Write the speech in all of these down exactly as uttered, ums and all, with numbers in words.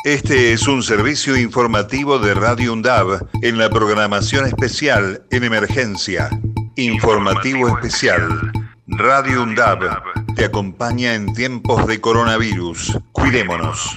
Este es un servicio informativo de Radio UNDAB en la programación especial en emergencia. Informativo especial. Radio UNDAB te acompaña en tiempos de coronavirus. Cuidémonos.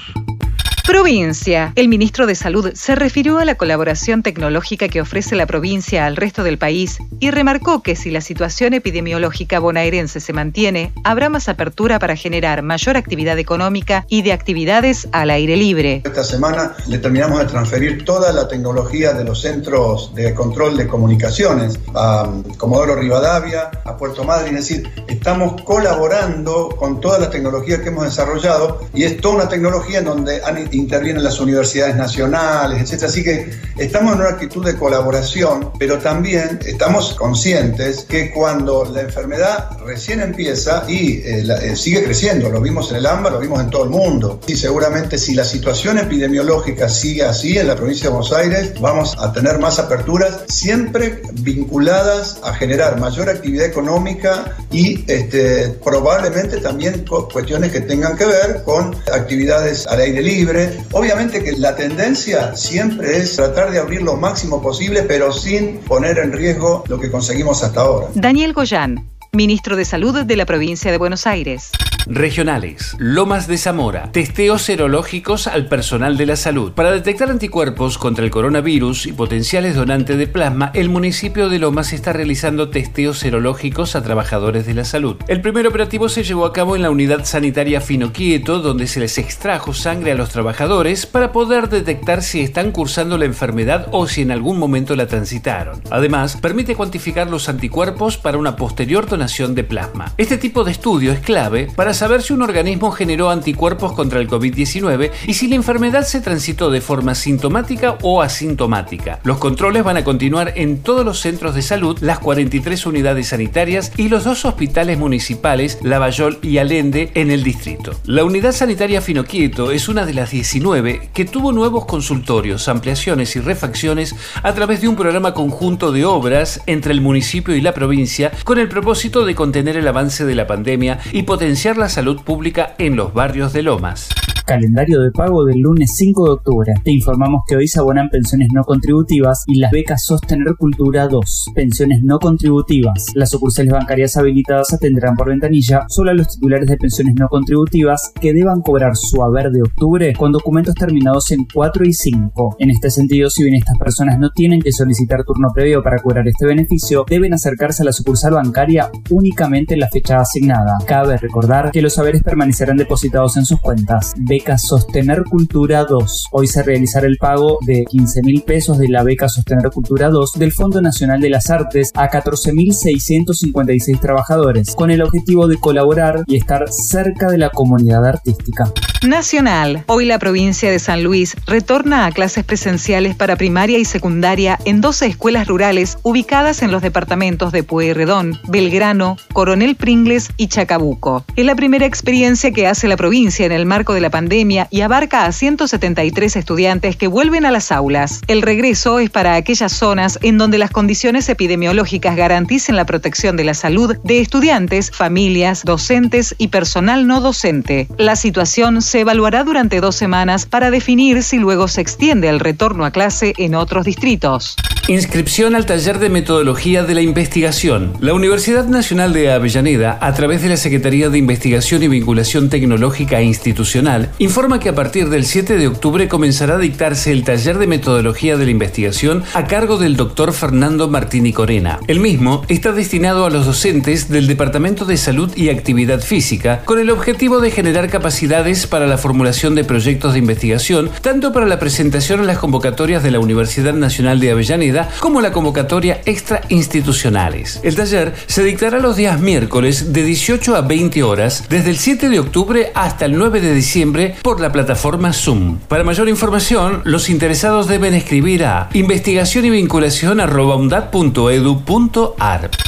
Provincia. El ministro de Salud se refirió a la colaboración tecnológica que ofrece la provincia al resto del país y remarcó que si la situación epidemiológica bonaerense se mantiene, habrá más apertura para generar mayor actividad económica y de actividades al aire libre. Esta semana le terminamos de transferir toda la tecnología de los centros de control de comunicaciones a Comodoro Rivadavia, a Puerto Madryn, es decir, estamos colaborando con toda la tecnología que hemos desarrollado y es toda una tecnología en donde han intervienen las universidades nacionales, etcétera. Así que estamos en una actitud de colaboración, pero también estamos conscientes que cuando la enfermedad recién empieza y eh, la, eh, sigue creciendo, lo vimos en el AMBA, lo vimos en todo el mundo, y seguramente si la situación epidemiológica sigue así en la provincia de Buenos Aires, vamos a tener más aperturas, siempre vinculadas a generar mayor actividad económica y este, probablemente también cuestiones que tengan que ver con actividades al aire libre. Obviamente que la tendencia siempre es tratar de abrir lo máximo posible, pero sin poner en riesgo lo que conseguimos hasta ahora. Daniel Goyán, ministro de Salud de la provincia de Buenos Aires. Regionales. Lomas de Zamora. Testeos serológicos al personal de la salud. Para detectar anticuerpos contra el coronavirus y potenciales donantes de plasma, el municipio de Lomas está realizando testeos serológicos a trabajadores de la salud. El primer operativo se llevó a cabo en la unidad sanitaria Fino Quieto, donde se les extrajo sangre a los trabajadores para poder detectar si están cursando la enfermedad o si en algún momento la transitaron. Además, permite cuantificar los anticuerpos para una posterior donación de plasma. Este tipo de estudio es clave para saber si un organismo generó anticuerpos contra el covid diecinueve y si la enfermedad se transitó de forma sintomática o asintomática. Los controles van a continuar en todos los centros de salud, las cuarenta y tres unidades sanitarias y los dos hospitales municipales, Lavallol y Allende, en el distrito. La unidad sanitaria Fino Quieto es una de las diecinueve que tuvo nuevos consultorios, ampliaciones y refacciones a través de un programa conjunto de obras entre el municipio y la provincia con el propósito de contener el avance de la pandemia y potenciar la salud pública en los barrios de Lomas. Calendario de pago del lunes cinco de octubre. Te informamos que hoy se abonan pensiones no contributivas y las becas Sostener Cultura dos. Pensiones no contributivas. Las sucursales bancarias habilitadas atenderán por ventanilla solo a los titulares de pensiones no contributivas que deban cobrar su haber de octubre con documentos terminados en cuatro y cinco. En este sentido, si bien estas personas no tienen que solicitar turno previo para cobrar este beneficio, deben acercarse a la sucursal bancaria únicamente en la fecha asignada. Cabe recordar que los haberes permanecerán depositados en sus cuentas. Beca Sostener Cultura dos. Hoy se realizará el pago de quince mil pesos de la beca Sostener Cultura dos del Fondo Nacional de las Artes a catorce mil seiscientos cincuenta y seis trabajadores, con el objetivo de colaborar y estar cerca de la comunidad artística. Nacional. Hoy la provincia de San Luis retorna a clases presenciales para primaria y secundaria en doce escuelas rurales ubicadas en los departamentos de Pueyrredón, Belgrano, Coronel Pringles y Chacabuco. Es la primera experiencia que hace la provincia en el marco de la pandemia y abarca a ciento setenta y tres estudiantes que vuelven a las aulas. El regreso es para aquellas zonas en donde las condiciones epidemiológicas garanticen la protección de la salud de estudiantes, familias, docentes y personal no docente. La situación se evaluará durante dos semanas para definir si luego se extiende el retorno a clase en otros distritos. Inscripción al taller de metodología de la investigación. La Universidad Nacional de Avellaneda, a través de la Secretaría de Investigación y Vinculación Tecnológica e Institucional, informa que a partir del siete de octubre comenzará a dictarse el taller de metodología de la investigación a cargo del doctor Fernando Martini Corena. El mismo está destinado a los docentes del Departamento de Salud y Actividad Física, con el objetivo de generar capacidades para la formulación de proyectos de investigación, tanto para la presentación en las convocatorias de la Universidad Nacional de Avellaneda como la convocatoria extrainstitucionales. El taller se dictará los días miércoles de dieciocho a veinte horas, desde el siete de octubre hasta el nueve de diciembre por la plataforma Zoom. Para mayor información, los interesados deben escribir a investigación y vinculación arroba undad punto edu punto ar.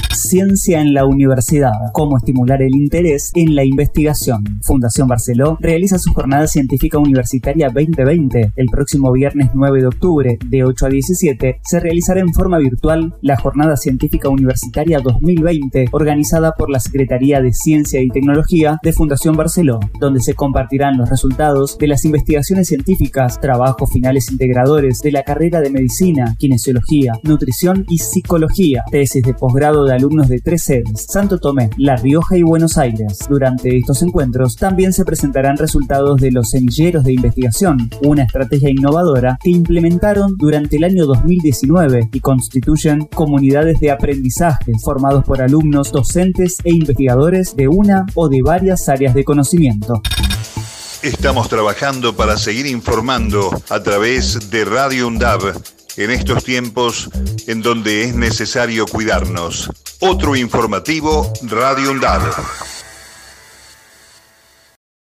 Ciencia en la universidad. Cómo estimular el interés en la investigación. Fundación Barceló realiza su jornada científica universitaria veinte veinte. El próximo viernes nueve de octubre, de ocho a diecisiete, se realizará en forma virtual la Jornada Científica Universitaria dos mil veinte, organizada por la Secretaría de Ciencia y Tecnología de Fundación Barceló, donde se compartirán los resultados de las investigaciones científicas, trabajos finales integradores de la carrera de Medicina, Kinesiología, Nutrición y Psicología, tesis de posgrado de alumnos de tres sedes, Santo Tomé, La Rioja y Buenos Aires. Durante estos encuentros también se presentarán resultados de los semilleros de investigación, una estrategia innovadora que implementaron durante el año dos mil diecinueve y constituyen comunidades de aprendizaje formados por alumnos, docentes e investigadores de una o de varias áreas de conocimiento. Estamos trabajando para seguir informando a través de Radio UNDAB en estos tiempos en donde es necesario cuidarnos. Otro informativo, Radio UNDAB.